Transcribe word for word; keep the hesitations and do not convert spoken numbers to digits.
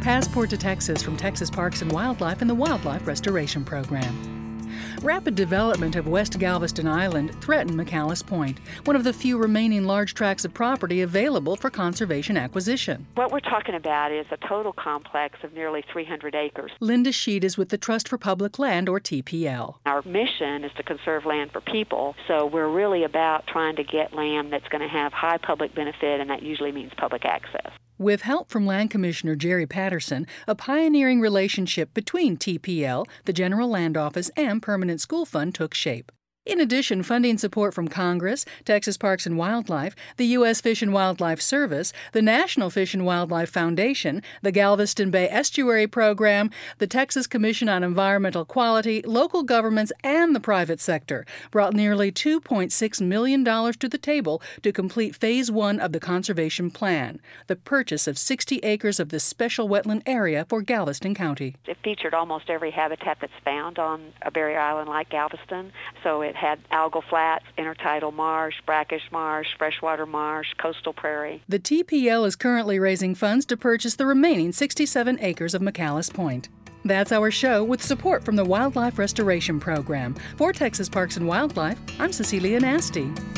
Passport to Texas from Texas Parks and Wildlife and the Wildlife Restoration Program. Rapid development of West Galveston Island threatened McAllis Point, one of the few remaining large tracts of property available for conservation acquisition. What we're talking about is a total complex of nearly three hundred acres. Linda Sheed is with the Trust for Public Land, or T P L. Our mission is to conserve land for people, so we're really about trying to get land that's going to have high public benefit, and that usually means public access. With help from Land Commissioner Jerry Patterson, a pioneering relationship between T P L, the General Land Office, and Permanent School Fund took shape. In addition, funding support from Congress, Texas Parks and Wildlife, the U S Fish and Wildlife Service, the National Fish and Wildlife Foundation, the Galveston Bay Estuary Program, the Texas Commission on Environmental Quality, local governments, and the private sector brought nearly two point six million dollars to the table to complete Phase One of the Conservation Plan, the purchase of sixty acres of this special wetland area for Galveston County. It featured almost every habitat that's found on a barrier island like Galveston, so it had algal flats, intertidal marsh, brackish marsh, freshwater marsh, coastal prairie. The T P L is currently raising funds to purchase the remaining sixty-seven acres of McAllis Point. That's our show with support from the Wildlife Restoration Program. For Texas Parks and Wildlife, I'm Cecilia Nasty.